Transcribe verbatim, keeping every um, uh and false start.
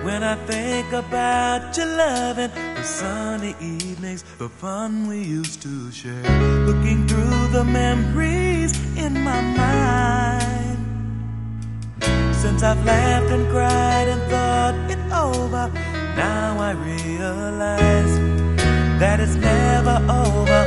When I think about your loving, the sunny evenings, the fun we used to share, looking through the memories in my mind. Since I've laughed and cried and thought it over, now I realize that it's never over.